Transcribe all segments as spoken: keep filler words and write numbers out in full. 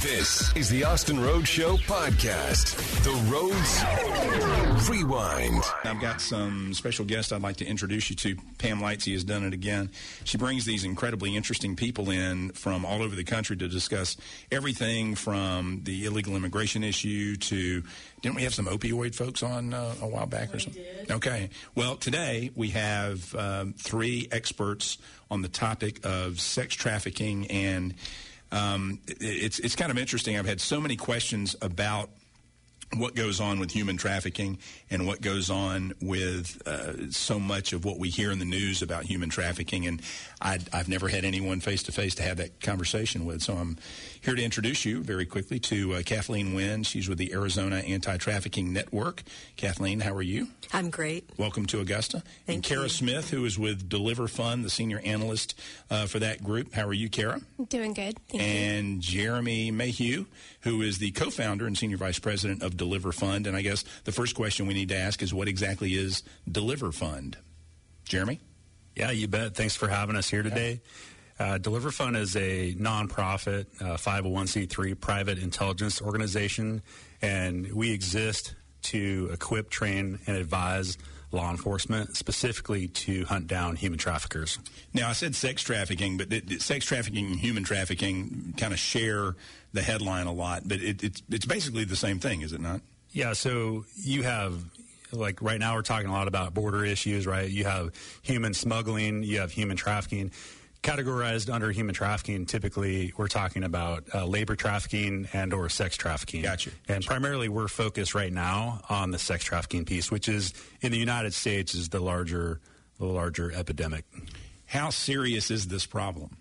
This is the Austin Rhodes Show podcast. The Rhodes Rewind. I've got some special guests I'd like to introduce you to. Pam Lightsey has done it again. She brings these incredibly interesting people in from all over the country to discuss everything from the illegal immigration issue to, didn't we have some opioid folks on uh, a while back or something? Did. Okay. Well, today we have um, three experts on the topic of sex trafficking, and um, it's it's kind of interesting. I've had so many questions about what goes on with human trafficking and what goes on with uh, so much of what we hear in the news about human trafficking. And I'd, I've never had anyone face-to-face to have that conversation with. So I'm here to introduce you very quickly to uh, Kathleen Wynn. She's with the Arizona Anti-Trafficking Network. Kathleen, how are you? I'm great. Welcome to Augusta. Thank and Kara you. Smith, who is with Deliver Fund, the senior analyst uh, for that group. How are you, Kara? Doing good. Thank and you. Jeremy Mayhew, who is the co-founder and senior vice president of Deliver Fund. And I guess the first question we need to ask is, what exactly is Deliver Fund? Jeremy? Yeah, you bet. Thanks for having us here today. Uh, Deliver Fund is a nonprofit, uh, five oh one c three private intelligence organization, and we exist to equip, train, and advise law enforcement, specifically to hunt down human traffickers. Now, I said sex trafficking, but th- th- sex trafficking and human trafficking kind of share the headline a lot, but it, it's it's basically the same thing, is it not? Yeah, so you have, like right now we're talking a lot about border issues, right? You have human smuggling, you have human trafficking. Categorized under human trafficking, typically we're talking about uh, labor trafficking and or sex trafficking. Gotcha. And primarily we're focused right now on the sex trafficking piece, which is in the United States is the larger, the larger epidemic. How serious is this problem?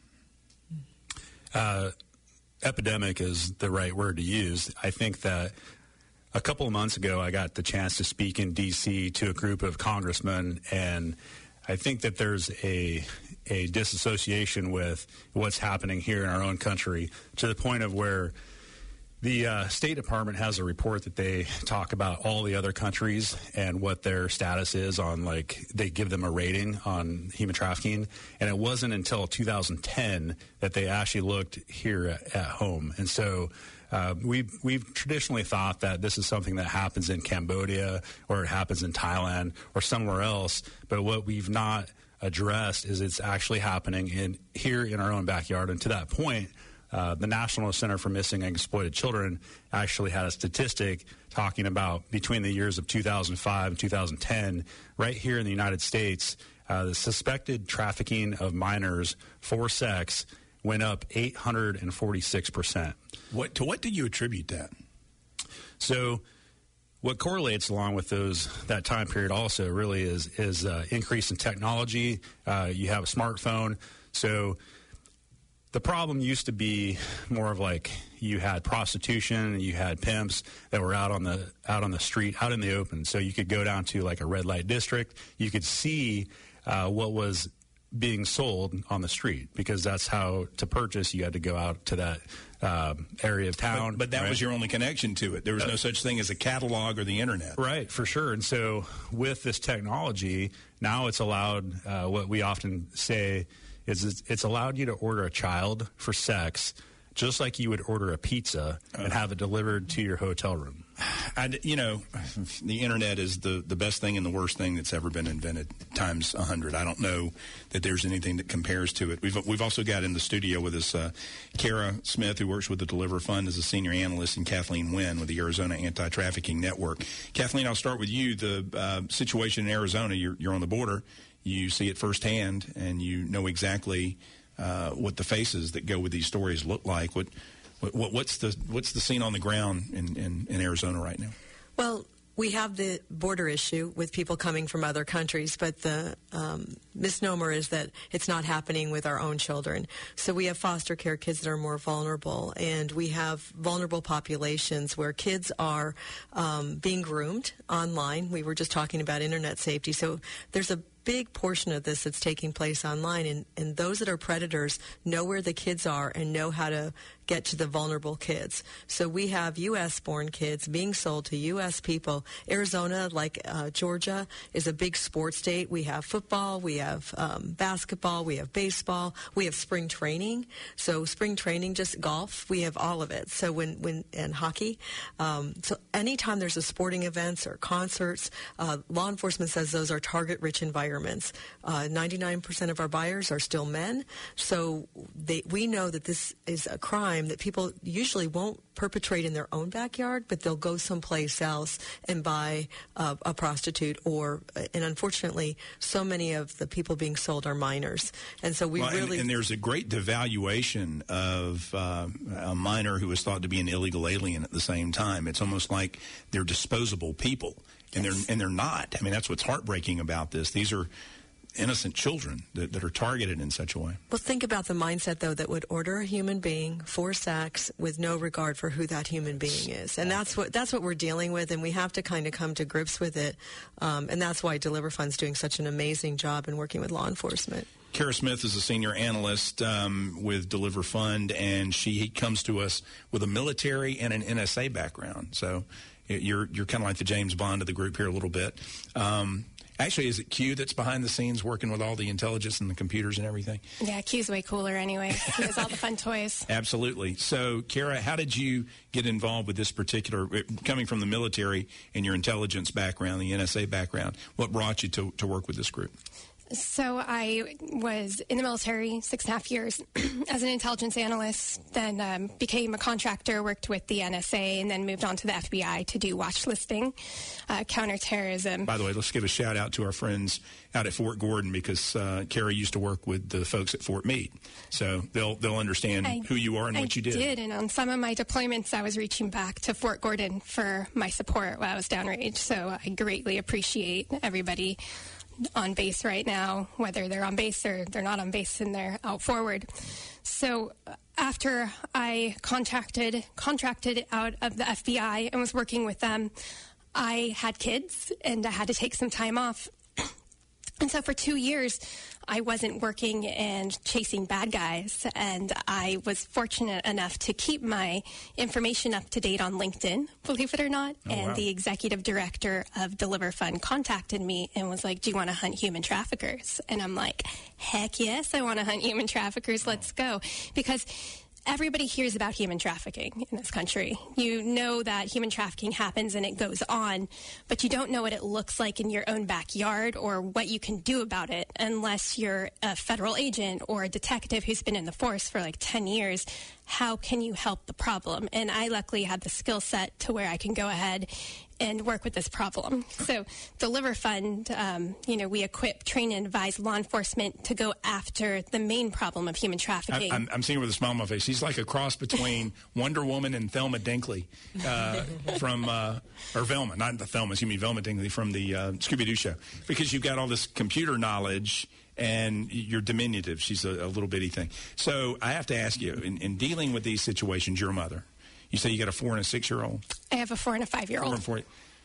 Uh, epidemic is the right word to use. I think that a couple of months ago I got the chance to speak in D C to a group of congressmen, and I think that there's a a disassociation with what's happening here in our own country to the point of where the uh, State Department has a report that they talk about all the other countries and what their status is on, like, they give them a rating on human trafficking. And it wasn't until two thousand ten that they actually looked here at, at home. And so Uh, we've, we've traditionally thought that this is something that happens in Cambodia or it happens in Thailand or somewhere else, but what we've not addressed is it's actually happening in here in our own backyard. And to that point, uh, the National Center for Missing and Exploited Children actually had a statistic talking about between the years of two thousand five and two thousand ten, right here in the United States, uh, the suspected trafficking of minors for sex went up eight hundred forty-six percent. What to what do you attribute that? So what correlates along with those that time period also really is is uh, increase in technology. Uh, you have a smartphone. So the problem used to be more of like you had prostitution, you had pimps that were out on the out on the street, out in the open. So you could go down to like a red light district. You could see uh, what was being sold on the street, because that's how to purchase you had to go out to that um, area of town. But, but that right? was your only connection to it. There was no such thing as a catalog or the internet. Right, for sure. And so with this technology, now it's allowed, uh, what we often say is it's, it's allowed you to order a child for sex just like you would order a pizza and have it delivered to your hotel room. I, you know, the internet is the, the best thing and the worst thing that's ever been invented times a hundred. I don't know that there's anything that compares to it. We've we've also got in the studio with us uh, Kara Smith, who works with the Deliver Fund as a senior analyst, and Kathleen Wynn with the Arizona Anti-Trafficking Network. Kathleen, I'll start with you. The uh, situation in Arizona, you're, you're on the border. You see it firsthand, and you know exactly uh, what the faces that go with these stories look like. What What, what's the what's the scene on the ground in, in, in Arizona right now? Well, we have the border issue with people coming from other countries, but the um, misnomer is that it's not happening with our own children. So we have foster care kids that are more vulnerable, and we have vulnerable populations where kids are um, being groomed online. We were just talking about internet safety. So there's a big portion of this that's taking place online, and, and those that are predators know where the kids are and know how to get to the vulnerable kids. So we have U S-born kids being sold to U S people. Arizona, like uh, Georgia, is a big sports state. We have football, we have um, basketball, we have baseball, we have spring training. So spring training, just golf, we have all of it. So when, when and hockey. Um, so anytime there's a sporting events or concerts, uh, law enforcement says those are target-rich environments. Uh, ninety-nine percent of our buyers are still men. So they, we know that this is a crime that people usually won't perpetrate in their own backyard, but they'll go someplace else and buy uh, a prostitute. Or, and unfortunately, so many of the people being sold are minors, and so we well, really and, and there's a great devaluation of uh, a minor who is thought to be an illegal alien at the same time. It's almost like they're disposable people, and Yes. they're and they're not. I mean, that's what's heartbreaking about this. These are innocent children that, that are targeted in such a way. Well, think about the mindset, though, that would order a human being for sex with no regard for who that human being is. And that's what that's what we're dealing with, and we have to kind of come to grips with it. Um, and that's why Deliver Fund's doing such an amazing job in working with law enforcement. Kara Smith is a senior analyst um, with Deliver Fund, and she comes to us with a military and an N S A background. So you're you're kind of like the James Bond of the group here a little bit. Um, Actually, is it Q that's behind the scenes working with all the intelligence and the computers and everything? Yeah, Q's way cooler anyway. He has all the fun toys. Absolutely. So, Kara, how did you get involved with this particular, coming from the military and your intelligence background, the N S A background, what brought you to, to work with this group? So I was in the military six and a half years as an intelligence analyst, then um, became a contractor, worked with the N S A, and then moved on to the F B I to do watch listing, uh, counterterrorism. By the way, let's give a shout out to our friends out at Fort Gordon, because uh, Kara used to work with the folks at Fort Meade. So they'll they'll understand I, who you are and I what you did. I did, and on some of my deployments, I was reaching back to Fort Gordon for my support while I was downrange. So I greatly appreciate everybody on base right now, whether they're on base or they're not on base and they're out forward. So after I contracted contracted out of the F B I and was working with them, I had kids and I had to take some time off. And so for two years, I wasn't working and chasing bad guys, and I was fortunate enough to keep my information up to date on LinkedIn, believe it or not. Oh, and wow. the executive director of Deliver Fund contacted me and was like, do you want to hunt human traffickers? And I'm like, heck yes, I want to hunt human traffickers. Let's go. Because everybody hears about human trafficking in this country. You know that human trafficking happens and it goes on, but you don't know what it looks like in your own backyard or what you can do about it unless you're a federal agent or a detective who's been in the force for like ten years. How can you help the problem? And I luckily had the skill set to where I can go ahead and work with this problem. So Deliver Fund, um, you know, we equip, train, and advise law enforcement to go after the main problem of human trafficking. I, I'm, I'm seeing her with a smile on my face. He's like a cross between Wonder Woman and Thelma Dinkley uh, from, uh, or Velma, not the Thelma, you mean Velma Dinkley from the uh, Scooby-Doo show. Because you've got all this computer knowledge and you're diminutive. She's a, a little bitty thing. So I have to ask you, in, in dealing with these situations, you're a mother. You say you got a four and a six-year-old? I have a four and a five-year-old. Four and four.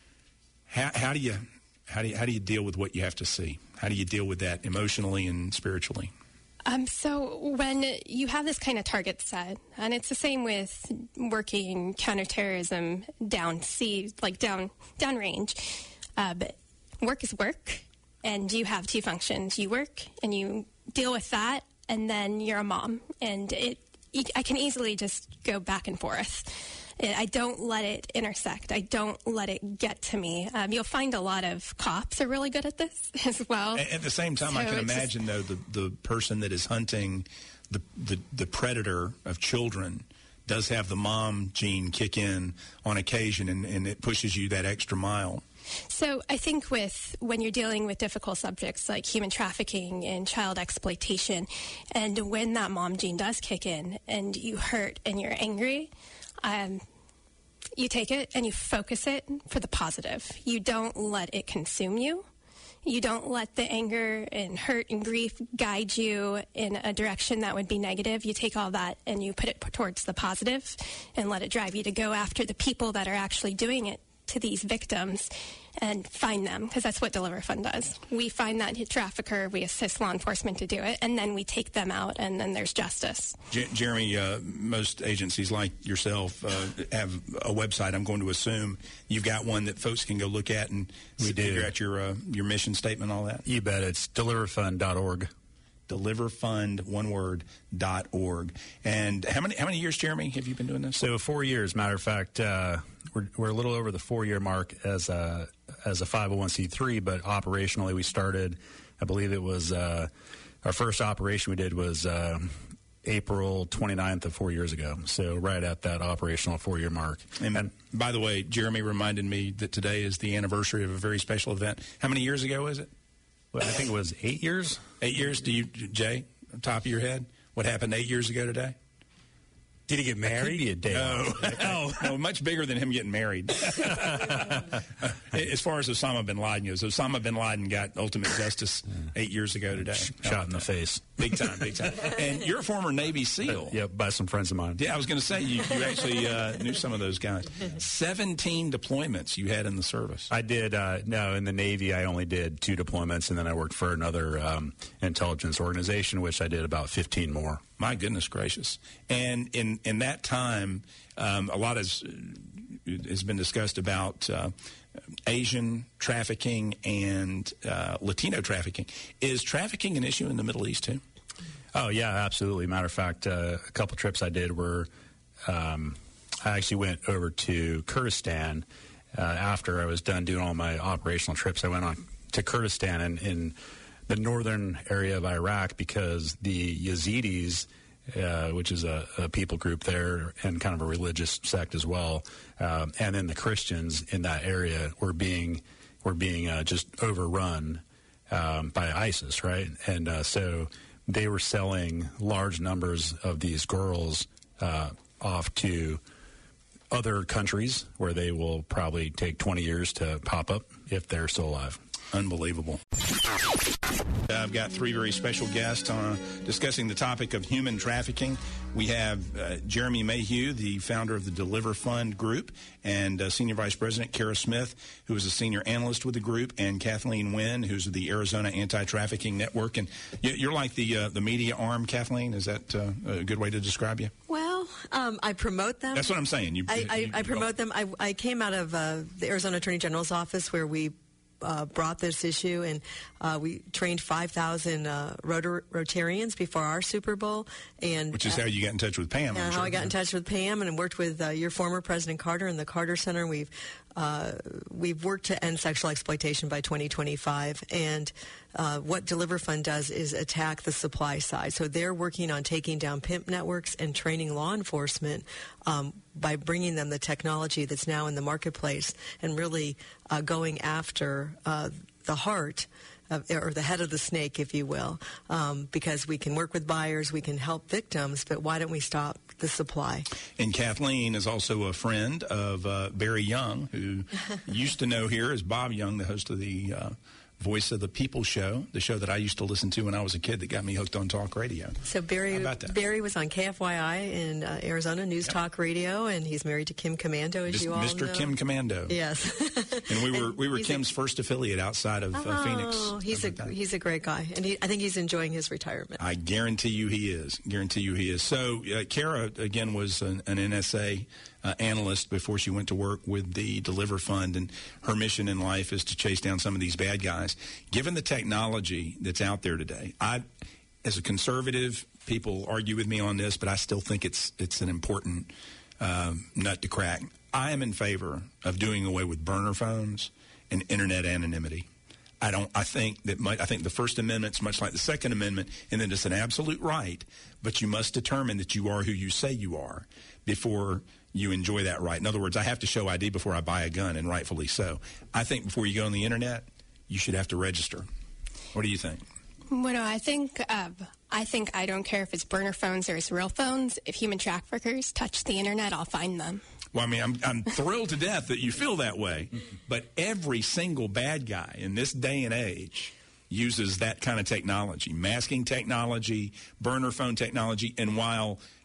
How, how do you how do you, how do you deal with what you have to see? How do you deal with that emotionally and spiritually? Um, so when you have this kind of target set, and it's the same with working counterterrorism down sea, like down downrange, uh, but work is work, and you have two functions. You work, and you deal with that, and then you're a mom, and it. I can easily just go back and forth. I don't let it intersect. I don't let it get to me. Um, you'll find a lot of cops are really good at this as well. At the same time, so I can it's imagine, just, though, the, the person that is hunting the, the, the predator of children does have the mom gene kick in on occasion, and, and it pushes you that extra mile. So I think with when you're dealing with difficult subjects like human trafficking and child exploitation, and when that mom gene does kick in and you hurt and you're angry, um, you take it and you focus it for the positive. You don't let it consume you. You don't let the anger and hurt and grief guide you in a direction that would be negative. You take all that and you put it towards the positive and let it drive you to go after the people that are actually doing it to these victims and find them, because that's what Deliver Fund does. We find that trafficker, we assist law enforcement to do it, and then we take them out, and then there's justice. J- Jeremy, uh, most agencies like yourself uh, have a website. I'm going to assume you've got one that folks can go look at and we figure do. out your uh, your mission statement, all that. You bet. It's deliver fund dot org. deliver fund, one word, dot org. And how many how many years, Jeremy, have you been doing this? So four years. Matter of fact, uh, we're we're a little over the four year mark as a as a five oh one c three, but operationally we started, I believe it was uh, our first operation we did was uh, April twenty-ninth of four years ago. So right at that operational four year mark. And, and by the way, Jeremy reminded me that today is the anniversary of a very special event. How many years ago is it? Well, I think it was eight years. Eight years? Do you, Jay, on top of your head, what happened eight years ago today? Did he get married? Be a day. No, no, no, much bigger than him getting married. As far as Osama bin Laden goes, Osama bin Laden got ultimate justice eight years ago today. Shot in the face. Big time, big time. And you're a former Navy SEAL. Yeah, by some friends of mine. Yeah, I was going to say, you, you actually uh, knew some of those guys. seventeen deployments you had in the service. I did. Uh, no, in the Navy, I only did two deployments, and then I worked for another um, intelligence organization, which I did about fifteen more. My goodness gracious. And in, in that time, um, a lot has, has been discussed about uh, Asian trafficking and uh, Latino trafficking. Is trafficking an issue in the Middle East, too? Oh, yeah, absolutely. Matter of fact, uh, a couple trips I did were um, I actually went over to Kurdistan uh, after I was done doing all my operational trips. I went on to Kurdistan and in the northern area of Iraq because the Yazidis, uh, which is a, a people group there and kind of a religious sect as well, um, and then the Christians in that area were being were being uh, just overrun um, by ISIS, right? And uh, so they were selling large numbers of these girls uh, off to other countries where they will probably take twenty years to pop up if they're still alive. Unbelievable. I've got three very special guests uh, discussing the topic of human trafficking. We have uh, Jeremy Mayhew, the founder of the Deliver Fund Group, and uh, Senior Vice President Kara Smith, who is a senior analyst with the group, and Kathleen Wynn, who's the Arizona Anti-Trafficking Network. And you're like the uh, the media arm, Kathleen. Is that uh, a good way to describe you? Well, um, I promote them. That's what I'm saying. You, I, I, you, I promote them. I, I came out of uh, the Arizona Attorney General's office where we Uh, brought this issue, and uh, we trained five thousand uh, Rotar- Rotarians before our Super Bowl. And Which is uh, how you got in touch with Pam. Uh, how sure. I got in touch with Pam and worked with uh, your former President Carter and the Carter Center. We've uh, we've worked to end sexual exploitation by twenty twenty-five, and uh, what Deliver Fund does is attack the supply side. So they're working on taking down pimp networks and training law enforcement um, by bringing them the technology that's now in the marketplace and really uh, going after uh, the heart of, or the head of the snake, if you will, um, because we can work with buyers, we can help victims, but why don't we stop the supply? And Kathleen is also a friend of uh, Barry Young, who used to know here as Bob Young, the host of the uh, Voice of the People show, the show that I used to listen to when I was a kid that got me hooked on talk radio. So Barry How about that? Barry was on K F Y I in uh, Arizona News Yep. Talk Radio, and he's married to Kim Commando, as Mis- you all Mister know. Kim Commando. Yes. And we were we were He's Kim's a, first affiliate outside of uh, oh, Phoenix. he's a he's a great guy, and he, I think he's enjoying his retirement. I guarantee you he is. Guarantee you he is. So uh, Kara, again, was an, an N S A uh, analyst before she went to work with the Deliver Fund, and her mission in life is to chase down some of these bad guys. Given the technology that's out there today, I, as a conservative, people argue with me on this, but I still think it's it's an important um, nut to crack. I am in favor of doing away with burner phones and internet anonymity. I don't. I think that. My, I think the First Amendment's much like the Second Amendment, in that it's an absolute right, but you must determine that you are who you say you are before you enjoy that right. In other words, I have to show I D before I buy a gun, and rightfully so. I think before you go on the internet, you should have to register. What do you think? Well, I think uh, I think I don't care if it's burner phones or it's real phones. If human traffickers touch the internet, I'll find them. Well, I mean, I'm, I'm thrilled to death that you feel that way, but every single bad guy in this day and age uses that kind of technology, masking technology, burner phone technology, and while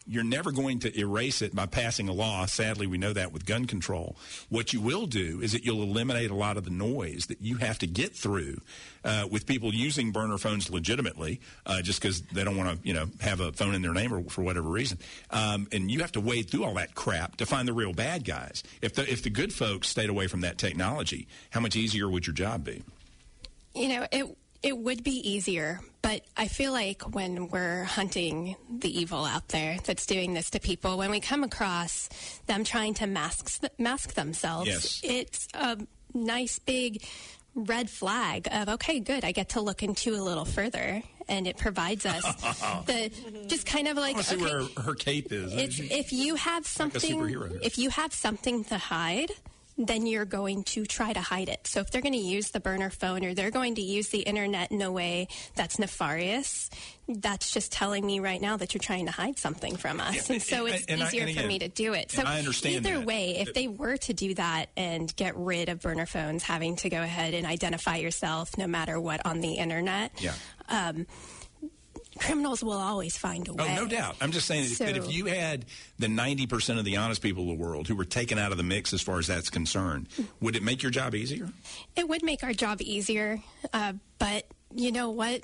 you're never going to erase it by passing a law. Sadly, we know that with gun control. What you will do is that you'll eliminate a lot of the noise that you have to get through uh, with people using burner phones legitimately, uh, just because they don't want to, you know, have a phone in their name or for whatever reason. Um, and you have to wade through all that crap to find the real bad guys. If the if the good folks stayed away from that technology, how much easier would your job be? You know, it it would be easier, but I feel like when we're hunting the evil out there that's doing this to people, when we come across them trying to mask mask themselves, yes. it's a nice big red flag of, okay, good, I get to look into a little further, and it provides us the just kind of like, I want to see okay, where her cape is. It's, if you have something, like if you have something to hide, then you're going to try to hide it. So if they're going to use the burner phone or they're going to use the internet in a way that's nefarious, that's just telling me right now that you're trying to hide something from us. Yeah, and so it's and I, easier and for again, me to do it. So I understand either that. way, if they were to do that and get rid of burner phones, having to go ahead and identify yourself no matter what on the internet, yeah. um, criminals will always find a way. Oh, no doubt. I'm just saying So- that if you had the ninety percent of the honest people of the world who were taken out of the mix as far as that's concerned, would it make your job easier? It would make our job easier, uh, but you know what?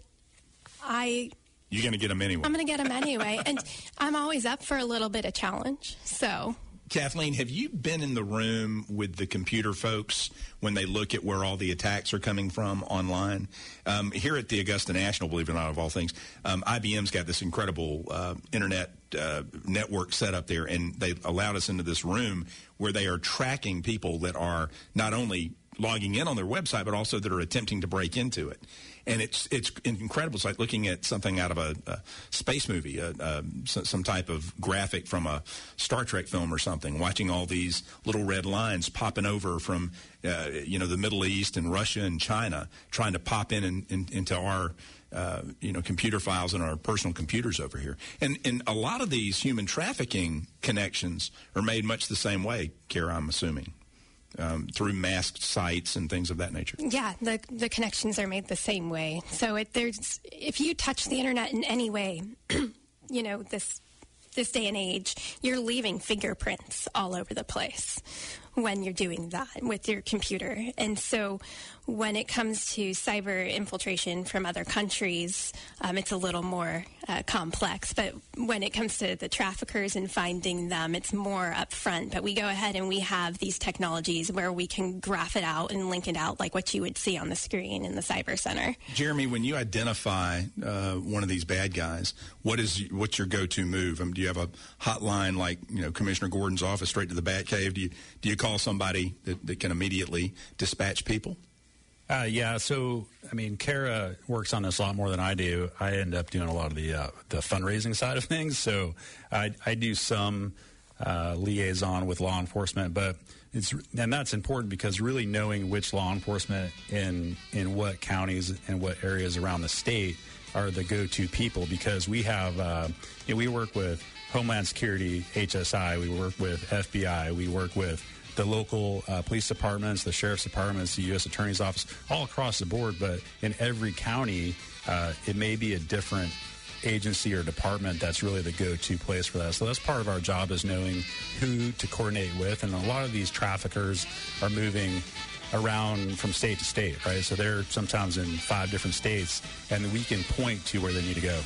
I You're going to get them anyway. I'm going to get them anyway, and I'm always up for a little bit of challenge. So, Kathleen, have you been in the room with the computer folks when they look at where all the attacks are coming from online? Um, here at the Augusta National, believe it or not, of all things, um, I B M's got this incredible uh, internet uh, network set up there, and they allowed us into this room where they are tracking people that are not only logging in on their website, but also that are attempting to break into it. And it's it's incredible. It's like looking at something out of a, a space movie, a, a, some type of graphic from a Star Trek film or something, watching all these little red lines popping over from, uh, you know, the Middle East and Russia and China, trying to pop in, in, in into our, uh, you know, computer files and our personal computers over here. And, and a lot of these human trafficking connections are made much the same way, Kara, I'm assuming. Um, through masked sites and things of that nature. yeah, the the connections are made the same way. So it, there's if you touch the internet in any way, you know, this this day and age, you're leaving fingerprints all over the place when you're doing that with your computer. And so when it comes to cyber infiltration from other countries, um, it's a little more uh, complex. But when it comes to the traffickers and finding them, it's more upfront. But we go ahead and we have these technologies where we can graph it out and link it out like what you would see on the screen in the Cyber Center. Jeremy, when you identify uh, one of these bad guys, what is what's your go-to move? I mean, do you have a hotline like, you know, Commissioner Gordon's office straight to the Batcave? Do you do you call somebody that, that can immediately dispatch people? Uh, yeah, so, I mean, Kara works on this a lot more than I do. I end up doing a lot of the uh, the fundraising side of things, so I, I do some uh, liaison with law enforcement, but it's and that's important because really knowing which law enforcement in in what counties and what areas around the state are the go-to people, because we have, uh, you know, we work with Homeland Security, H S I, we work with F B I, we work with the local uh, police departments, the sheriff's departments, the U S Attorney's Office, all across the board. But in every county, uh, it may be a different agency or department that's really the go-to place for that. So that's part of our job, is knowing who to coordinate with. And a lot of these traffickers are moving around from state to state, right? So they're sometimes in five different states, and we can point to where they need to go.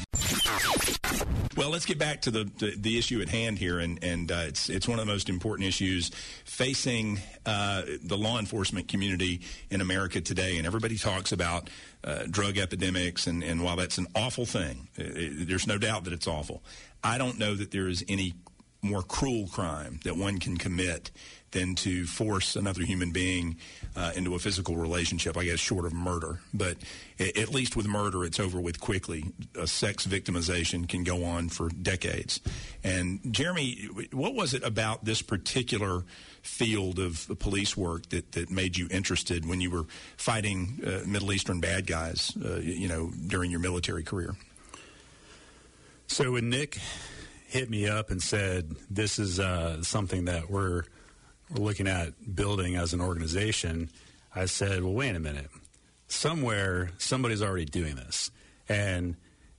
Well, let's get back to the, the, the issue at hand here, and, and uh, it's it's one of the most important issues facing uh, the law enforcement community in America today. And everybody talks about uh, drug epidemics, and, and while that's an awful thing, it, it, there's no doubt that it's awful. I don't know that there is any more cruel crime that one can commit than to force another human being uh, into a physical relationship, I guess, short of murder. But at least with murder, it's over with quickly. A sex victimization can go on for decades. And, Jeremy, what was it about this particular field of police work that, that made you interested when you were fighting uh, Middle Eastern bad guys, uh, you know, during your military career? So when Nick hit me up and said, this is uh, something that we're we're looking at building as an organization, I said, well, wait a minute. Somewhere, somebody's already doing this. And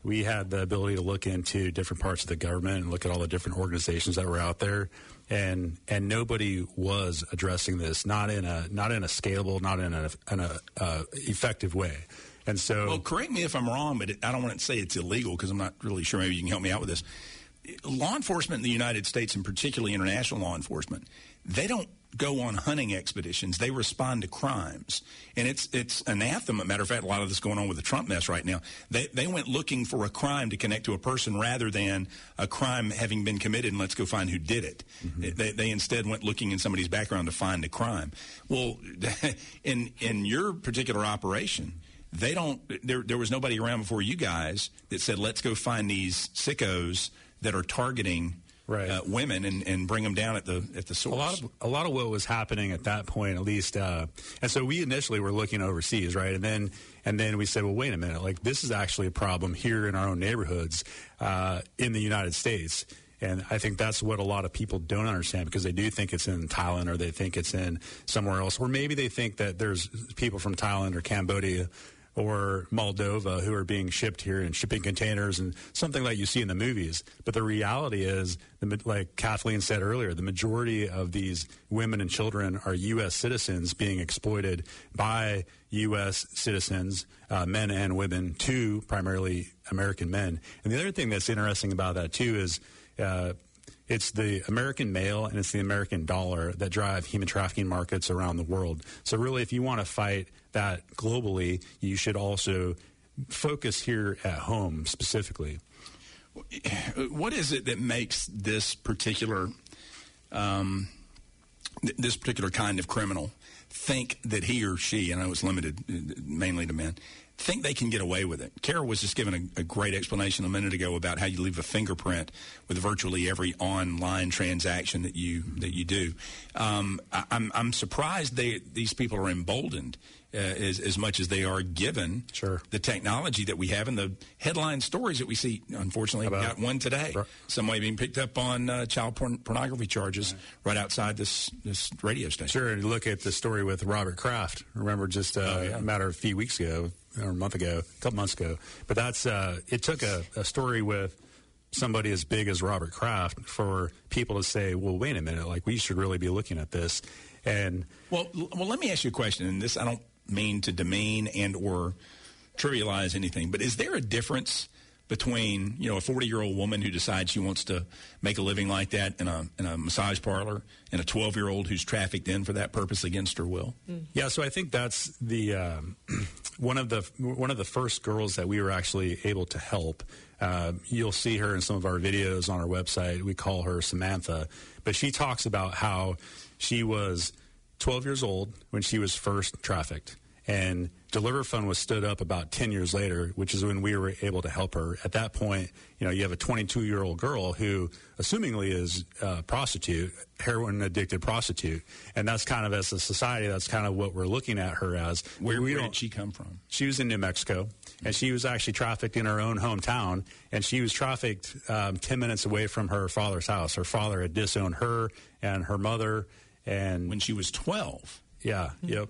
we had the ability to look into different parts of the government and look at all the different organizations that were out there, and and nobody was addressing this, not in a not in a scalable, not in a, in a uh, effective way. And so, well, correct me if I'm wrong, but it, I don't want to say it's illegal because I'm not really sure. Maybe you can help me out with this. Law enforcement in the United States, and particularly international law enforcement, they don't go on hunting expeditions. They respond to crimes. And it's it's anathema. Matter of fact, a lot of this going on with the Trump mess right now. They they went looking for a crime to connect to a person rather than a crime having been committed and let's go find who did it. Mm-hmm. They, they instead went looking in somebody's background to find a crime. Well, in in your particular operation, they don't. There there was nobody around before you guys that said, let's go find these sickos that are targeting right. uh, women and, and bring them down at the at the source. A lot of a lot of what was happening at that point, at least, uh, and so we initially were looking overseas, right, and then and then we said, well, wait a minute, like this is actually a problem here in our own neighborhoods uh, in the United States. And I think that's what a lot of people don't understand, because they do think it's in Thailand or they think it's in somewhere else, or maybe they think that there's people from Thailand or Cambodia or Moldova who are being shipped here in shipping containers and something like you see in the movies. But the reality is, the, like Kathleen said earlier, the majority of these women and children are U S citizens being exploited by U S citizens, uh, men and women, to primarily American men. And the other thing that's interesting about that, too, is uh, it's the American male and it's the American dollar that drive human trafficking markets around the world. So really, if you want to fight that globally, you should also focus here at home specifically. What is it that makes this particular um, th- this particular kind of criminal think that he or she, and I know it's limited mainly to men, think they can get away with it? Kara was just given a, a great explanation a minute ago about how you leave a fingerprint with virtually every online transaction that you that you do. Um, I, I'm I'm surprised they these people are emboldened uh, as as much as they are, given sure. the technology that we have and the headline stories that we see. Unfortunately, we got one today. Right. Somebody being picked up on uh, child porn- pornography charges right. right outside this this radio station. Sure, and look at the story with Robert Kraft. Remember, just uh, oh, yeah. a matter of a few weeks ago, or a month ago, a couple months ago. But that's uh, it took a, a story with somebody as big as Robert Kraft for people to say, well, wait a minute, like we should really be looking at this. And well, well, let me ask you a question, and this I don't mean to demean and or trivialize anything, but is there a difference between, you know, a forty-year-old woman who decides she wants to make a living like that in a in a massage parlor and a twelve-year-old who's trafficked in for that purpose against her will? Mm. Yeah, so I think that's the um, one of the one of the first girls that we were actually able to help. Uh, you'll see her in some of our videos on our website. We call her Samantha, but she talks about how she was twelve years old when she was first trafficked, and Deliver Fund was stood up about ten years later, which is when we were able to help her. At that point, you know, you have a twenty-two-year-old girl who, assumingly, is a prostitute, heroin-addicted prostitute, and that's kind of, as a society, that's kind of what we're looking at her as. Where, we where did she come from? She was in New Mexico, and she was actually trafficked in her own hometown, and she was trafficked um, ten minutes away from her father's house. Her father had disowned her and her mother, and when she was twelve. Yeah, mm-hmm. Yep.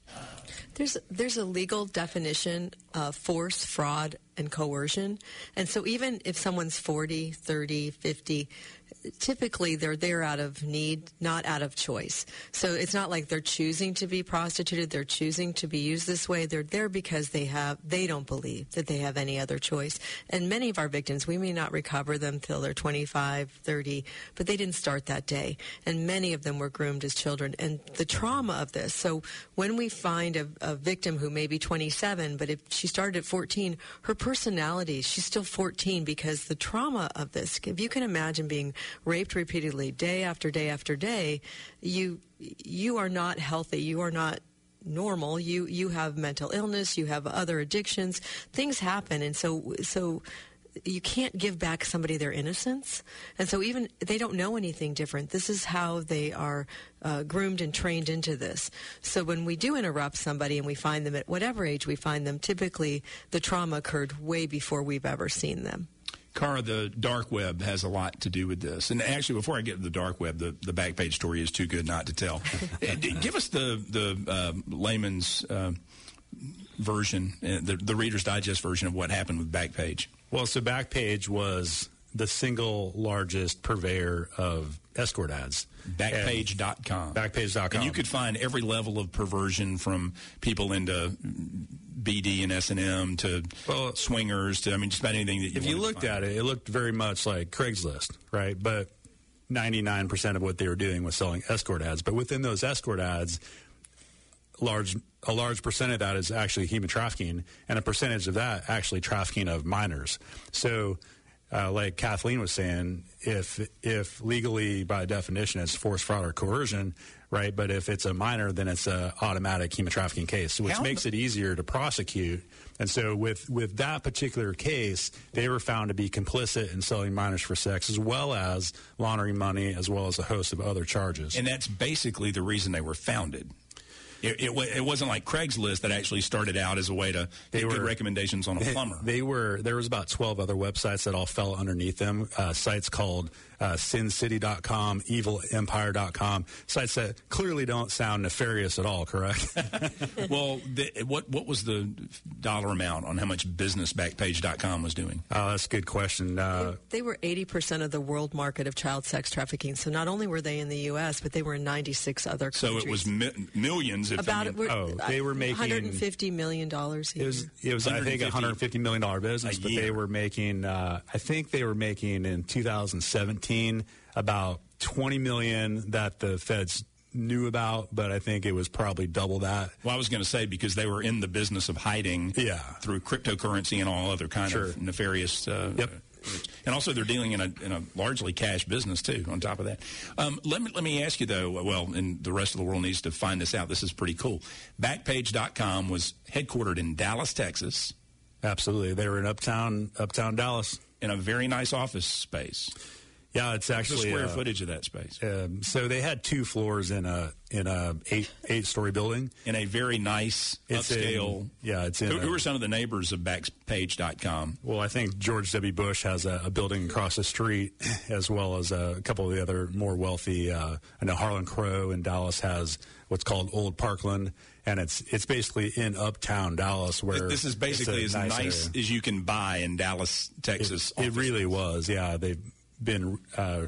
There's there's a legal definition of force, fraud, and coercion. And so even if someone's forty, thirty, fifty, typically they're there out of need, not out of choice. So it's not like they're choosing to be prostituted, they're choosing to be used this way. They're there because they have they don't believe that they have any other choice. And many of our victims, we may not recover them till they're twenty-five, thirty, but they didn't start that day. And many of them were groomed as children. And the trauma of this, so when we find a, a victim who may be twenty-seven, but if she started at fourteen, her personality, she's still fourteen because the trauma of this, if you can imagine being raped repeatedly day after day after day, you you are not healthy. You are not normal. You you have mental illness. You have other addictions. Things happen, and so so you can't give back somebody their innocence. And so even they don't know anything different. This is how they are uh, groomed and trained into this. So when we do interrupt somebody and we find them at whatever age we find them, typically the trauma occurred way before we've ever seen them. Cara, the dark web has a lot to do with this. And actually, before I get to the dark web, the, the back page story is too good not to tell. Give us the, the uh, layman's uh, version, uh, the, the Reader's Digest version of what happened with Backpage. Well, so Backpage was the single largest purveyor of escort ads. Backpage dot com. Backpage dot com. And you could find every level of perversion, from people into B D and S and M to well, swingers to, I mean, just about anything that you If you looked at it, it looked very much like Craigslist, right? But ninety-nine percent of what they were doing was selling escort ads. But within those escort ads, large a large percent of that is actually human trafficking, and a percentage of that actually trafficking of minors. So Uh, like Kathleen was saying, if if legally by definition it's force, fraud, or coercion, right? But if it's a minor, then it's a automatic human trafficking case, which How makes it easier to prosecute. And so with with that particular case, they were found to be complicit in selling minors for sex, as well as laundering money, as well as a host of other charges. And that's basically the reason they were founded. It, it, it wasn't like Craigslist that actually started out as a way to They get were- good recommendations on a plumber. They were there was about twelve other websites that all fell underneath them. Uh, sites called uh, sin city dot com, evil empire dot com, sites that clearly don't sound nefarious at all. Correct? Well, the, what what was the dollar amount on how much business Backpage dot com was doing? Oh, that's a good question. Uh, They were eighty percent of the world market of child sex trafficking. So not only were they in the U S, but they were in ninety-six other So countries. it was mi- millions. If about I it. mean, We're, Oh, they were making- one hundred fifty million dollars a it year. was it was I think a one hundred fifty million dollar business, a but they year. were making uh, I think they were making in two thousand seventeen about twenty million that the feds knew about, but I think it was probably double that. Well, I was going to say, because they were in the business of hiding Yeah. through cryptocurrency and all other kind Sure. of nefarious. Uh, Yep. And also, they're dealing in a, in a largely cash business too. On top of that, um, let me let me ask you though. Well, and the rest of the world needs to find this out. This is pretty cool. Backpage dot com was headquartered in Dallas, Texas, Absolutely, they were in uptown uptown Dallas. in a very nice office space. Yeah, it's What's actually the square uh, footage of that space? Um, so they had two floors in a in a eight eight story building. In a very nice It's in- upscale. yeah, it's in. Who, a- who are some of the neighbors of Backpage dot com? well, I think George W. Bush has a, a building across the street, as well as a couple of the other more wealthy. Uh, I know Harlan Crow in Dallas has what's called Old Parkland, and it's it's basically in uptown Dallas, where This is it's a basically as nice, area. as you can buy in Dallas, Texas. It, it office really space. was. Yeah, they've been uh,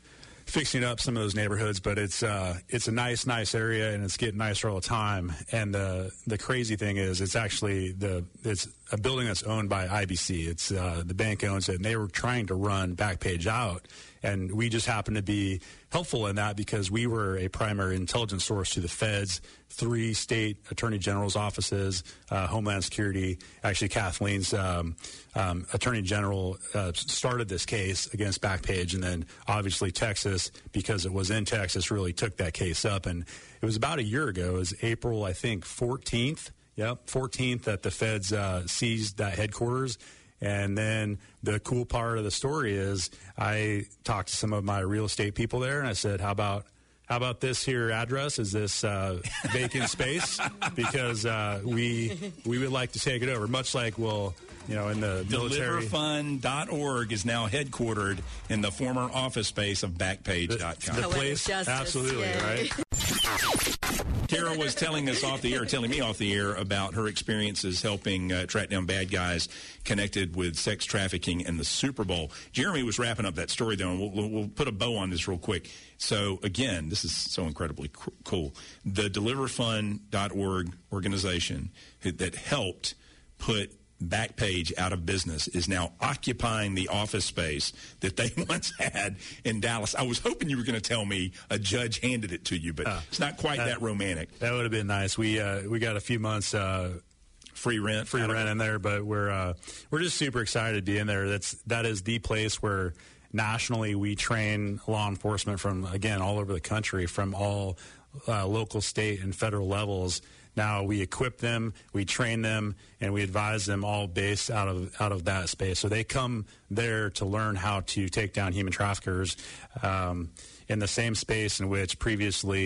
fixing up some of those neighborhoods, but it's uh, it's a nice, nice area, and it's getting nicer all the time. And the the crazy thing is, it's actually the it's a building that's owned by I B C. It's uh, the bank owns it, and they were trying to run Backpage out, and we just happened to be helpful in that because we were a primary intelligence source to the feds, three state attorney general's offices, uh, Homeland Security. Actually, Kathleen's um, um, attorney general uh, started this case against Backpage, and then obviously Texas, because it was in Texas, really took that case up. And it was about a year ago. It was April, I think, fourteenth. Yep, fourteenth that the feds uh, seized that headquarters. And then the cool part of the story is I talked to some of my real estate people there, and I said, how about how about this here address? Is this uh, vacant space? Because uh, we we would like to take it over, much like, well, you know, in the military. deliver fund dot org is now headquartered in the former office space of Backpage dot com. The Poetic place, justice, absolutely, yay. right? Tara was telling us off the air, telling me off the air about her experiences helping uh, track down bad guys connected with sex trafficking and the Super Bowl. Jeremy was wrapping up that story, though, and we'll, we'll, we'll put a bow on this real quick. So, again, this is so incredibly cr- cool. The deliver fund dot org organization who, that helped put Backpage out of business is now occupying the office space that they once had in Dallas. I was hoping you were going to tell me a judge handed it to you, but Uh, it's not quite that- that romantic. That would have been nice. We uh, we got a few months uh, Free rent. free out of rent it. in there, but we're uh, we're just super excited to be in there. That's that is the place where nationally we train law enforcement from, again, all over the country, from all uh, local, state, and federal levels. Now we equip them, we train them, and we advise them all based out of out of that space. So they come there to learn how to take down human traffickers um, in the same space in which previously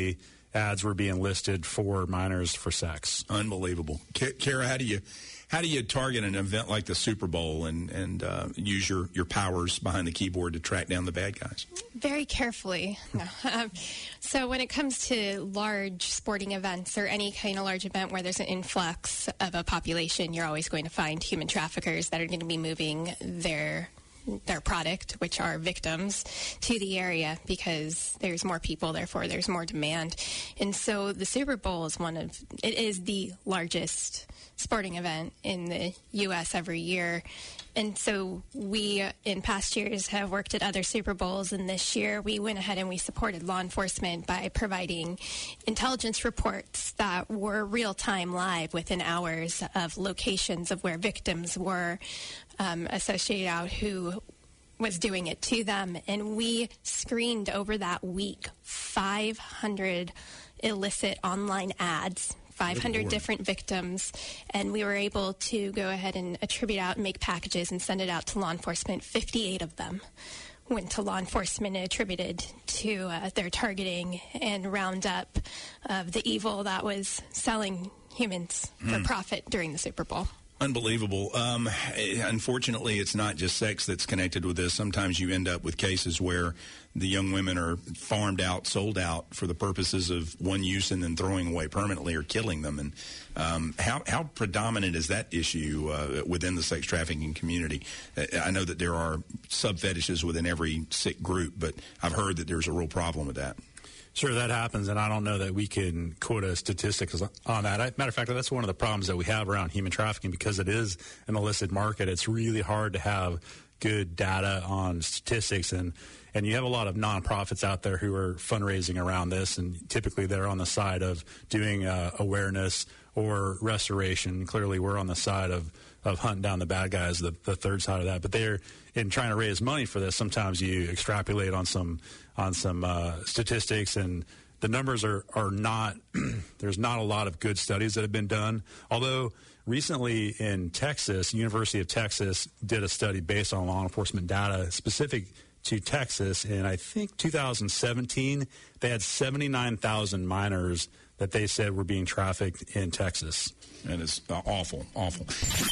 ads were being listed for minors for sex. Unbelievable. Kara, how do you how do you target an event like the Super Bowl and and uh, use your, your powers behind the keyboard to track down the bad guys? Very carefully. No. Um, so when it comes to large sporting events or any kind of large event where there's an influx of a population, you're always going to find human traffickers that are going to be moving their their product, which are victims, to the area because there's more people, therefore there's more demand. And so the Super Bowl is one of, it is the largest sporting event in the U S every year. And so we, in past years, have worked at other Super Bowls, and this year we went ahead and we supported law enforcement by providing intelligence reports that were real-time live within hours of locations of where victims were um, associated out who was doing it to them. And we screened over that week five hundred illicit online ads, five hundred different victims, and we were able to go ahead and attribute out and make packages and send it out to law enforcement. fifty-eight of them went to law enforcement and attributed to uh, their targeting and roundup of the evil that was selling humans for mm. profit during the Super Bowl. Unbelievable. Um, unfortunately, it's not just sex that's connected with this. Sometimes you end up with cases where the young women are farmed out, sold out for the purposes of one use and then throwing away permanently or killing them. And um, how, how predominant is that issue uh, within the sex trafficking community? I know that there are sub-fetishes within every sick group, but I've heard that there's a real problem with that. Sure, that happens, and I don't know that we can quote a statistic on that. Matter of fact, that's one of the problems that we have around human trafficking because it is an illicit market. It's really hard to have good data on statistics, and, and you have a lot of nonprofits out there who are fundraising around this, and typically they're on the side of doing uh, awareness or restoration. Clearly, we're on the side of, of hunting down the bad guys, the, the third side of that. But they're in trying to raise money for this. Sometimes you extrapolate on some on some uh, statistics, and the numbers are are not. There's not a lot of good studies that have been done. Although recently in Texas, University of Texas did a study based on law enforcement data specific to Texas, and I think two thousand seventeen they had seventy-nine thousand minors that they said were being trafficked in Texas. And it's uh, awful, awful.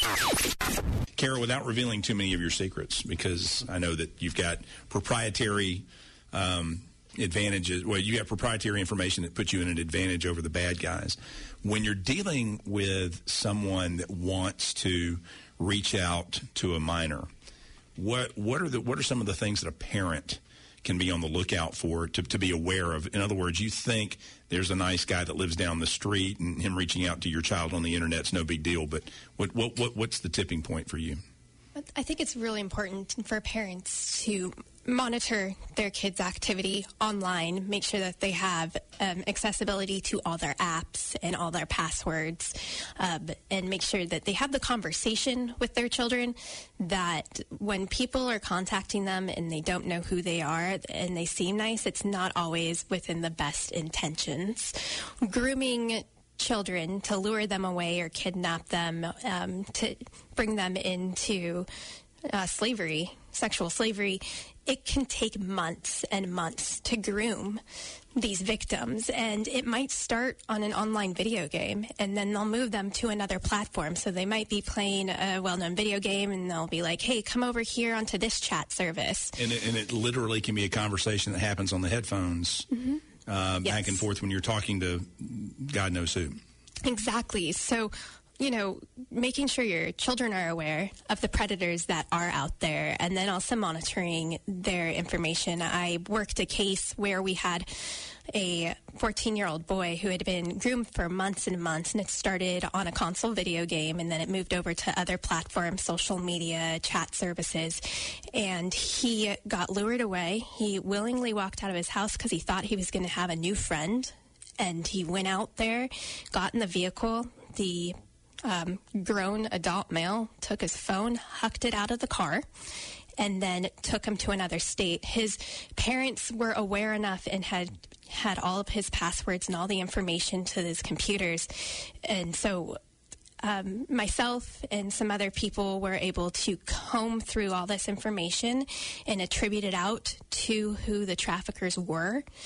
Kara, without revealing too many of your secrets, because I know that you've got proprietary um, advantages. Well, you have proprietary information that puts you in an advantage over the bad guys. When you're dealing with someone that wants to reach out to a minor, what what are the what are some of the things that a parent can be on the lookout for, to, to be aware of? In other words, you think there's a nice guy that lives down the street and him reaching out to your child on the internet's no big deal, but what, what, what what's the tipping point for you? I think it's really important for parents to monitor their kids' activity online, make sure that they have um, accessibility to all their apps and all their passwords, um, and make sure that they have the conversation with their children, that when people are contacting them and they don't know who they are and they seem nice, it's not always within the best intentions. Grooming children to lure them away or kidnap them, um, to bring them into uh, slavery, sexual slavery, it can take months and months to groom these victims. And it might start on an online video game, and then they'll move them to another platform. So they might be playing a well-known video game, and they'll be like, hey, come over here onto this chat service. And it, and it literally can be a conversation that happens on the headphones. Mm-hmm. Uh, yes. Back and forth when you're talking to God knows who. Exactly. So, you know, making sure your children are aware of the predators that are out there, and then also monitoring their information. I worked a case where we had a fourteen-year-old boy who had been groomed for months and months, and it started on a console video game, and then it moved over to other platforms, social media, chat services, and he got lured away. He willingly walked out of his house because he thought he was going to have a new friend, and he went out there, got in the vehicle. The um, grown adult male took his phone, hucked it out of the car, and then took him to another state. His parents were aware enough and had had all of his passwords and all the information to his computers. And so um, myself and some other people were able to comb through all this information and attribute it out to who the traffickers were.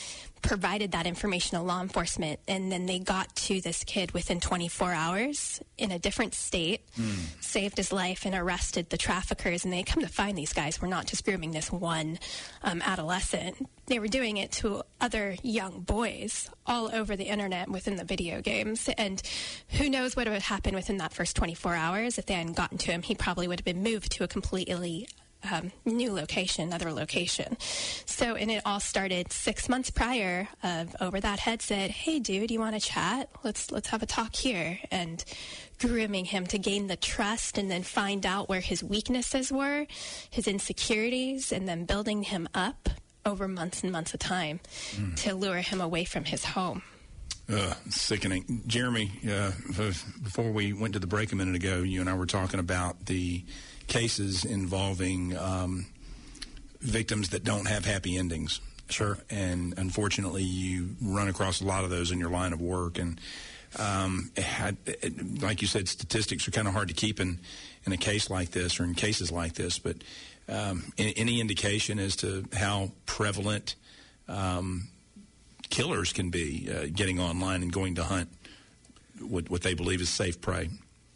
provided that information to law enforcement, and then they got to this kid within twenty-four hours in a different state, mm. saved his life, and arrested the traffickers. And they come to find these guys were not just grooming this one um, adolescent. They were doing it to other young boys all over the internet within the video games. And who knows what would happen within that first twenty-four hours. If they hadn't gotten to him, he probably would have been moved to a completely Um, new location, another location. So, and it all started six months prior of over that head said, hey, dude, you want to chat? Let's let's have a talk here. And grooming him to gain the trust and then find out where his weaknesses were, his insecurities, and then building him up over months and months of time mm. to lure him away from his home. Uh, sickening. Jeremy, uh, before we went to the break a minute ago, you and I were talking about the cases involving um, victims that don't have happy endings. Sure. And unfortunately, you run across a lot of those in your line of work. And um, I, like you said, statistics are kind of hard to keep in, in a case like this or in cases like this. But um, any, any indication as to how prevalent um, killers can be uh, getting online and going to hunt what, what they believe is safe prey?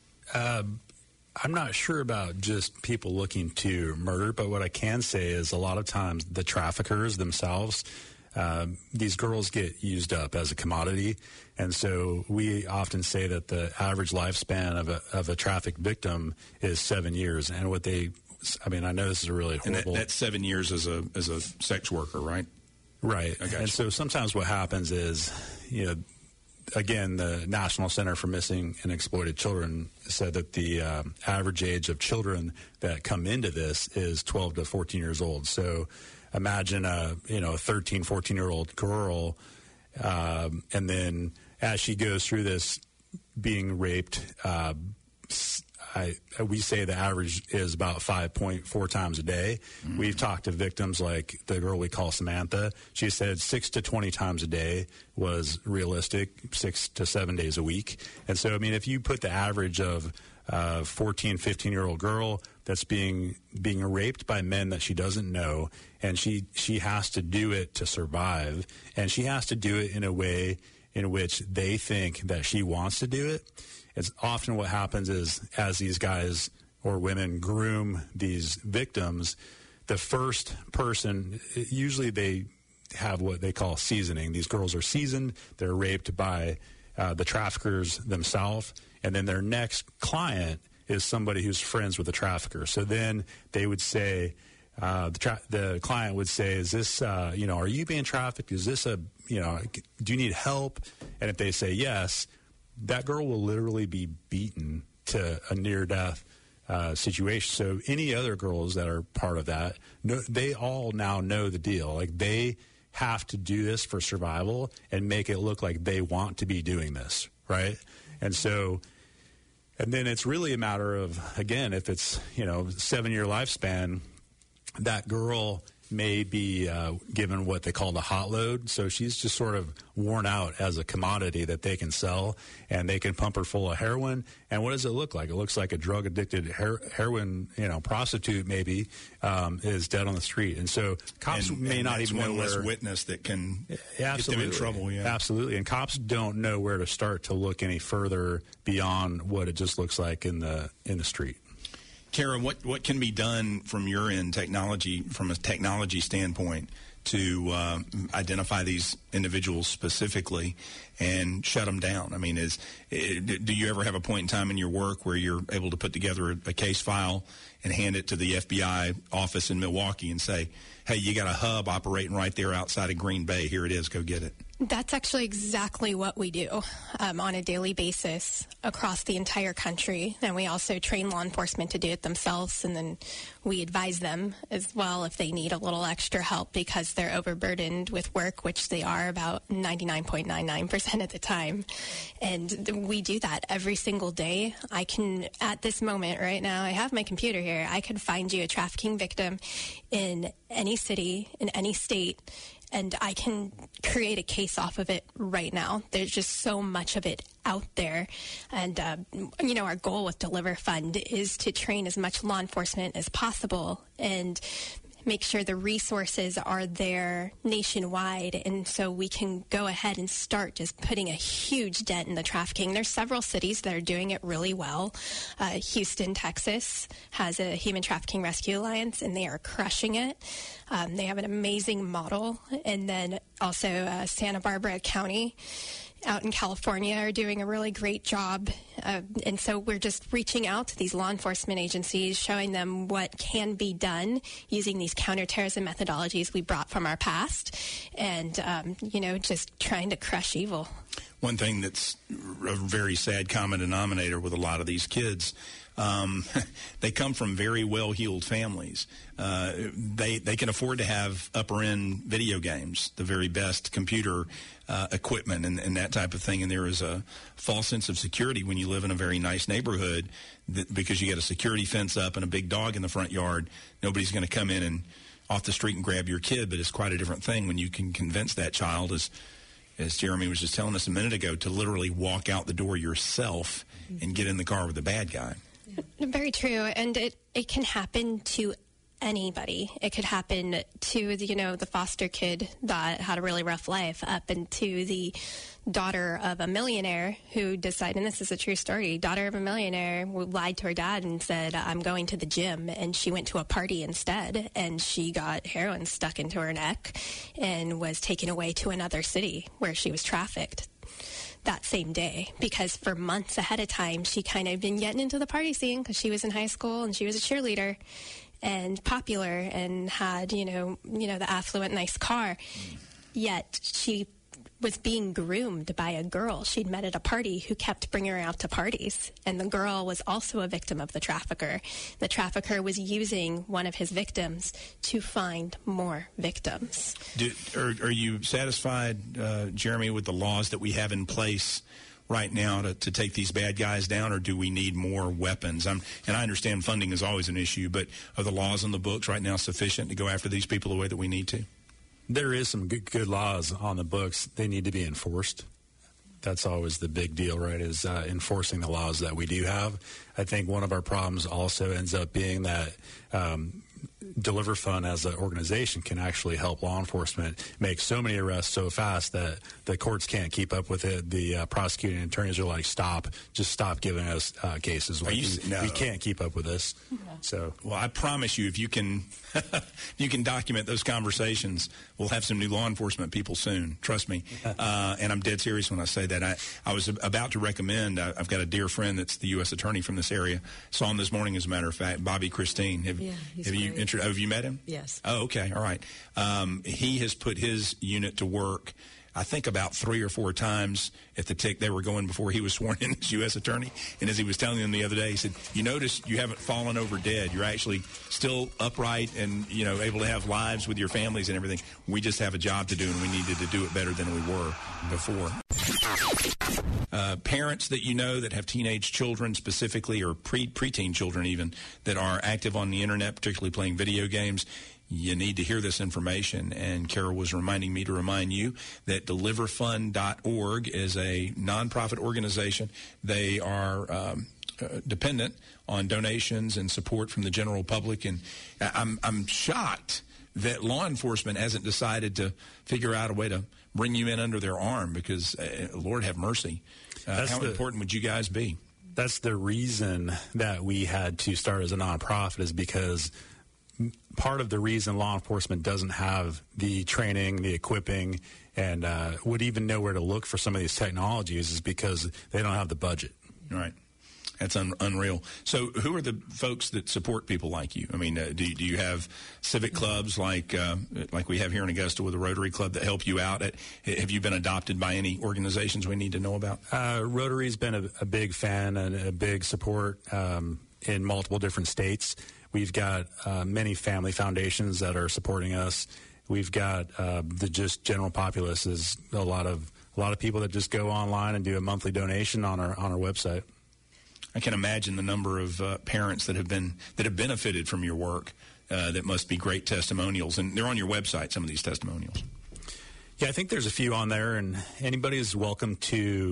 Um. I'm not sure about just people looking to murder, but what I can say is a lot of times the traffickers themselves, um, these girls get used up as a commodity. And so we often say that the average lifespan of a, of a trafficked victim is seven years. And what they, I mean, I know this is a really horrible. And that, that's seven years as a, as a sex worker, right? Right. And so sometimes what happens is, you know, again, the National Center for Missing and Exploited Children said that the um, average age of children that come into this is twelve to fourteen years old. So imagine a, you know, a thirteen, fourteen-year-old girl, um, and then as she goes through this being raped, uh, I, we say the average is about five point four times a day. Mm-hmm. We've talked to victims like the girl we call Samantha. She said six to twenty times a day was realistic, six to seven days a week. And so, I mean, if you put the average of a fourteen, fifteen-year-old girl that's being being raped by men that she doesn't know, and she, she has to do it to survive, and she has to do it in a way in which they think that she wants to do it. It's often what happens is as these guys or women groom these victims, the first person, usually they have what they call seasoning. These girls are seasoned. They're raped by uh, the traffickers themselves. And then their next client is somebody who's friends with the trafficker. So then they would say, uh, the, tra- the client would say, is this, uh, you know, are you being trafficked? Is this a, you know, do you need help? And if they say yes, that girl will literally be beaten to a near-death uh, situation. So any other girls that are part of that, no, they all now know the deal. Like, they have to do this for survival and make it look like they want to be doing this, right? And so, and then it's really a matter of, again, if it's, you know, seven-year lifespan, that girl may be uh, given what they call the hot load. So she's just sort of worn out as a commodity that they can sell, and they can pump her full of heroin. And what does it look like? It looks like a drug-addicted her- heroin, you know, prostitute maybe um, is dead on the street. And so cops and, may and not even know one less where, witness that can yeah, get them in trouble. Yeah, absolutely. And cops don't know where to start to look any further beyond what it just looks like in the in the street. Kara, what, what can be done from your end, technology, from a technology standpoint, to uh, identify these individuals specifically and shut them down? I mean, is do you ever have a point in time in your work where you're able to put together a, a case file and hand it to the F B I office in Milwaukee and say, hey, you got a hub operating right there outside of Green Bay. Here it is. Go get it. That's actually exactly what we do um, on a daily basis across the entire country. And we also train law enforcement to do it themselves. And then we advise them as well if they need a little extra help because they're overburdened with work, which they are about ninety-nine point nine nine percent of the time. And we do that every single day. I can, at this moment right now, I have my computer here. I could find you a trafficking victim in any city, in any state, and I can create a case off of it right now. There's just so much of it out there. And, uh, you know, our goal with Deliver Fund is to train as much law enforcement as possible and make sure the resources are there nationwide, and so we can go ahead and start just putting a huge dent in the trafficking. There's several cities that are doing it really well. Uh, Houston, Texas has a Human Trafficking Rescue Alliance, and they are crushing it. Um, they have an amazing model. And then also uh, Santa Barbara County out in California are doing a really great job. Uh, and so we're just reaching out to these law enforcement agencies, showing them what can be done using these counterterrorism methodologies we brought from our past, and, um, you know, just trying to crush evil. One thing that's a very sad common denominator with a lot of these kids, um, they come from very well-heeled families. Uh, they they can afford to have upper-end video games, the very best computer uh, equipment and, and that type of thing. And there is a false sense of security when you live in a very nice neighborhood that, because you got a security fence up and a big dog in the front yard. Nobody's going to come in and off the street and grab your kid, but it's quite a different thing when you can convince that child, as as Jeremy was just telling us a minute ago, to literally walk out the door yourself and get in the car with the bad guy. Very true. And it, it can happen to anybody. It could happen to, the, you know, the foster kid that had a really rough life, up into the daughter of a millionaire who decided, and this is a true story, daughter of a millionaire who lied to her dad and said, I'm going to the gym, and she went to a party instead, and she got heroin stuck into her neck and was taken away to another city where she was trafficked that same day, because for months ahead of time she kind of been getting into the party scene because she was in high school and she was a cheerleader and popular and had, you know, you know, the affluent, nice car. Yet she was being groomed by a girl she'd met at a party who kept bringing her out to parties. And the girl was also a victim of the trafficker. The trafficker was using one of his victims to find more victims. Do, are, are you satisfied, uh, Jeremy, with the laws that we have in place right now to, to take these bad guys down, or do we need more weapons? I'm, and I understand funding is always an issue, but are the laws on the books right now sufficient to go after these people the way that we need to? There is some good, good laws on the books. They need to be enforced. That's always the big deal, right, is uh, enforcing the laws that we do have. I think one of our problems also ends up being that um, Deliver Fund as an organization can actually help law enforcement make so many arrests so fast that the courts can't keep up with it. The uh, prosecuting attorneys are like, stop, just stop giving us uh, cases. Like, you, we, no. we can't keep up with this. Yeah. So, well, I promise you, if you can, if you can document those conversations, we'll have some new law enforcement people soon. Trust me. Uh, and I'm dead serious when I say that. I, I was about to recommend. I, I've got a dear friend that's the U S attorney from this area. Saw him this morning, as a matter of fact, Bobby Christine. Have, yeah, he's have you great. Have you met him? Yes. Oh, okay. All right. Um, he has put his unit to work, I think, about three or four times at the tick they were going before he was sworn in as U S attorney. And as he was telling them the other day, he said, you notice you haven't fallen over dead. You're actually still upright and, you know, able to have lives with your families and everything. We just have a job to do, and we needed to do it better than we were before. Uh, parents that you know that have teenage children specifically, or pre preteen children even, that are active on the internet, particularly playing video games, you need to hear this information. And Carol was reminding me to remind you that deliver fund dot org is a nonprofit organization. They are um, uh, dependent on donations and support from the general public. And I'm, I'm shocked that law enforcement hasn't decided to figure out a way to bring you in under their arm, because, uh, Lord have mercy. Uh, how the, important would you guys be? That's the reason that we had to start as a nonprofit, is because part of the reason law enforcement doesn't have the training, the equipping, and uh, would even know where to look for some of these technologies is because they don't have the budget. Right. That's un- unreal. So who are the folks that support people like you? I mean, uh, do, do you have civic clubs like uh, like we have here in Augusta with a Rotary Club that help you out? At, have you been adopted by any organizations we need to know about? Uh, Rotary's been a, a big fan and a big support um, in multiple different states. We've got uh, many family foundations that are supporting us. We've got uh, the just general populace is a lot of a lot of people that just go online and do a monthly donation on our on our website. I can imagine the number of uh, parents that have been that have benefited from your work. Uh, that must be great testimonials, and they're on your website. Some of these testimonials. Yeah, I think there's a few on there, and anybody is welcome to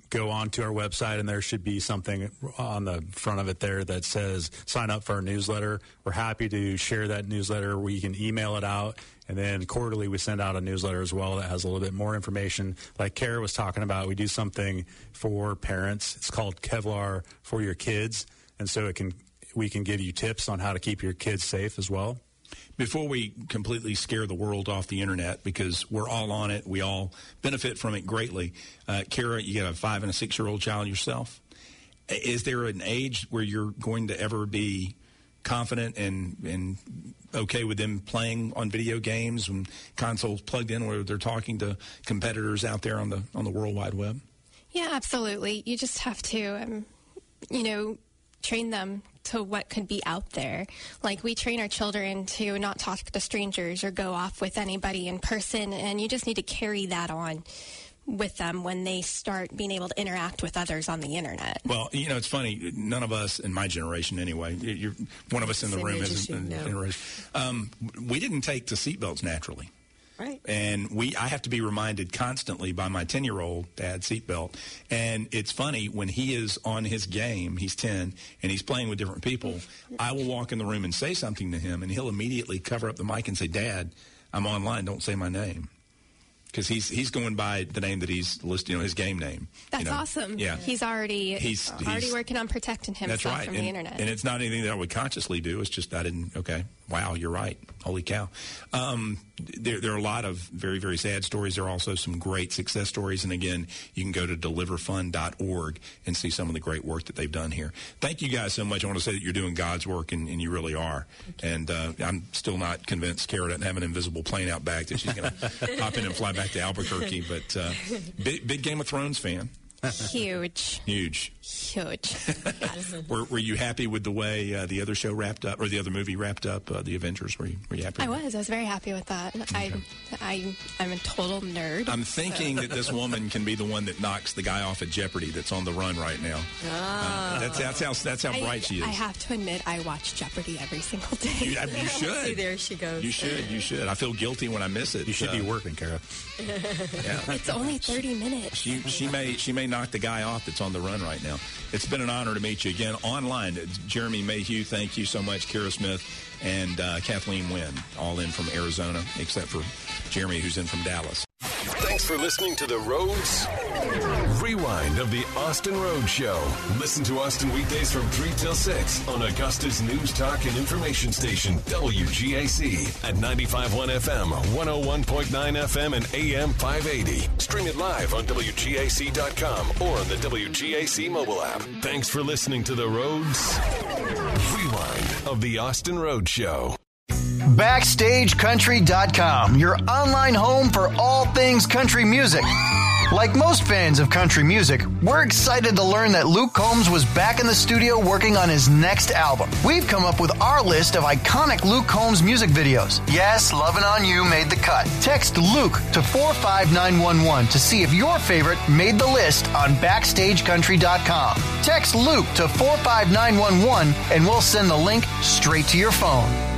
go onto our website, and there should be something on the front of it there that says sign up for our newsletter. We're happy to share that newsletter where you can email it out. And then quarterly, we send out a newsletter as well that has a little bit more information. Like Kara was talking about, we do something for parents. It's called Kevlar for Your Kids. And so it can we can give you tips on how to keep your kids safe as well. Before we completely scare the world off the internet, because we're all on it, we all benefit from it greatly. Uh, Kara, you got a five and a six-year-old child yourself. Is there an age where you're going to ever be confident and and okay with them playing on video games and consoles plugged in, where they're talking to competitors out there on the on the World Wide Web? Yeah, absolutely. You just have to, um, you know, train them to what could be out there. Like, we train our children to not talk to strangers or go off with anybody in person, and you just need to carry that on with them when they start being able to interact with others on the internet. Well, you know, it's funny. None of us, in my generation anyway, you're one of us in the Same room age as isn't you, in no. generation. Um, we didn't take to seatbelts naturally. Right. And we, I have to be reminded constantly by my ten-year-old, Dad, seatbelt. And it's funny, when he is on his game, he's ten, and he's playing with different people, I will walk in the room and say something to him, and he'll immediately cover up the mic and say, Dad, I'm online, don't say my name. Because he's he's going by the name that he's listed, you know, his game name. That's you know. awesome. Yeah. He's already He's- already he's- working on protecting himself That's right. from and, the internet. and it's not anything that I would consciously do. It's just I didn't, okay, wow, you're right. Holy cow. Um, there, there are a lot of very, very sad stories. There are also some great success stories. And again, you can go to deliver fund dot org and see some of the great work that they've done here. Thank you guys so much. I want to say that you're doing God's work, and, and you really are. And uh, I'm still not convinced Kara doesn't have an invisible plane out back that she's going to hop in and fly back to Albuquerque. But uh, big, big Game of Thrones fan. Huge. Huge. Huge. Were, were you happy with the way uh, the other show wrapped up, or the other movie wrapped up, uh, The Avengers? Were you, were you happy? I with was. I was very happy with that. I, I, I'm a total nerd. I'm thinking so. that this woman can be the one that knocks the guy off at Jeopardy that's on the run right now. Ah. Uh, that's, that's how that's how I, bright she is. I have to admit, I watch Jeopardy every single day. You, I- you See, should. there she goes. You should. You should. I feel guilty when I miss it. You should Uh, be working, Kara. Yeah. It's only thirty minutes. She she may she may knock the guy off that's on the run right now. It's been an honor to meet you again online. Jeremy Mayhew, thank you so much. Kara Smith and uh, Kathleen Wynn, all in from Arizona, except for Jeremy, who's in from Dallas. Thanks for listening to the Rhodes Rewind of the Austin Rhodes Show. Listen to Austin weekdays from three till six on Augusta's News Talk and Information Station, W G A C, at ninety-five point one F M, one oh one point nine F M, and A M five eighty. Stream it live on W G A C dot com or on the W G A C mobile app. Thanks for listening to the Rhodes Rewind of the Austin Rhodes Show. Backstage Country dot com, your online home for all things country music. Like most fans of country music, we're excited to learn that Luke Combs was back in the studio working on his next album. We've come up with our list of iconic Luke Combs music videos. Yes, Lovin' On You made the cut. Text Luke to four five nine one one to see if your favorite made the list on Backstage Country dot com. Text Luke to four five nine one one and we'll send the link straight to your phone.